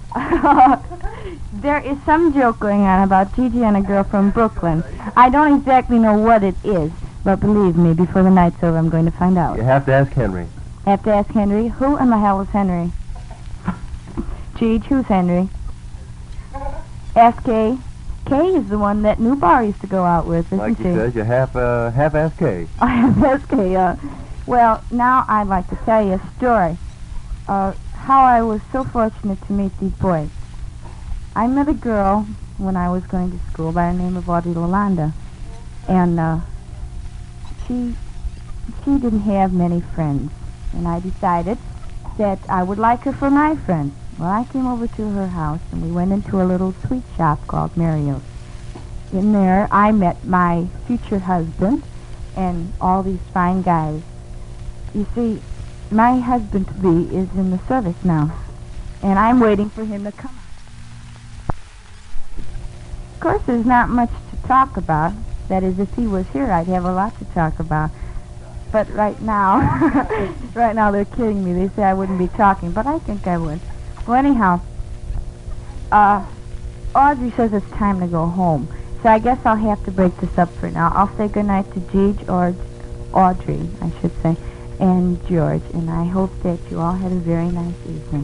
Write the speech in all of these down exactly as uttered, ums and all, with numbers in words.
There is some joke going on about Gigi and a girl from Brooklyn. I don't exactly know what it is, but believe me, before the night's over, I'm going to find out. You have to ask Henry. Have to ask Henry? Who in the hell is Henry? Gigi, who's Henry? Ask Kay. Kay is the one that New Bar used to go out with, isn't Like she? he says, you have, uh, have asked Kay. I have asked Kay. Uh, well, now I'd like to tell you a story. Uh, how I was so fortunate to meet these boys. I met a girl when I was going to school by the name of Audrey Lalonda. And uh, she, she didn't have many friends. And I decided that I would like her for my friend. Well, I came over to her house, and we went into a little sweet shop called Mario's. In there, I met my future husband and all these fine guys. You see, my husband-to-be is in the service now, and I'm waiting for him to come. Of course, there's not much to talk about. That is, if he was here, I'd have a lot to talk about. But right now, right now they're kidding me. They say I wouldn't be talking, but I think I would. Well, anyhow, uh, Audrey says it's time to go home. So I guess I'll have to break this up for now. I'll say goodnight to Gigi, or Audrey, I should say, and George. And I hope that you all had a very nice evening.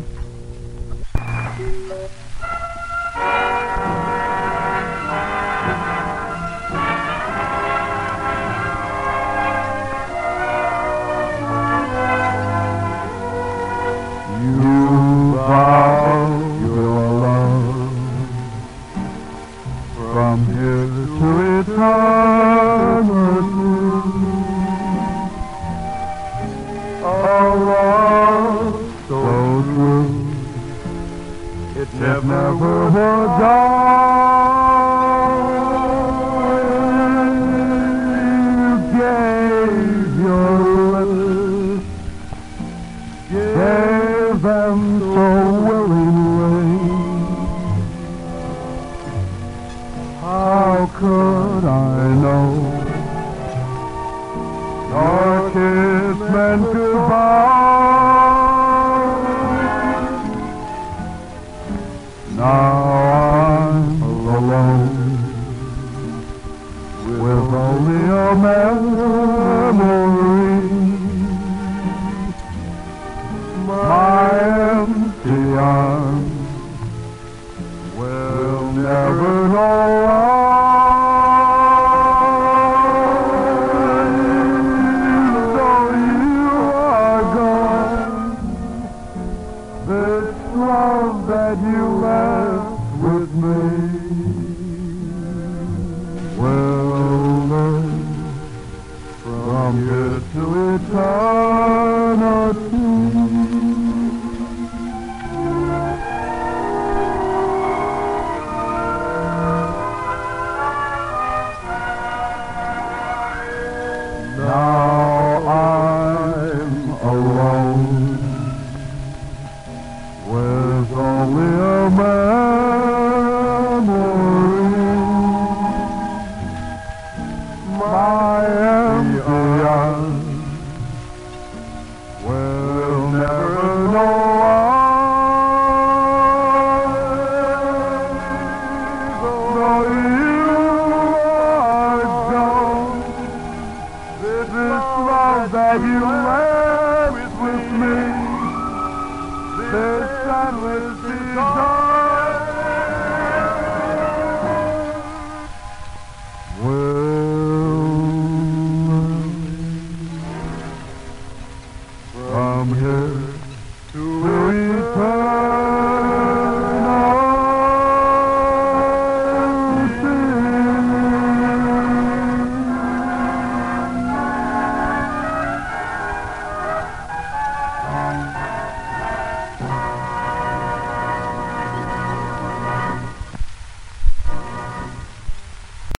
With only a man.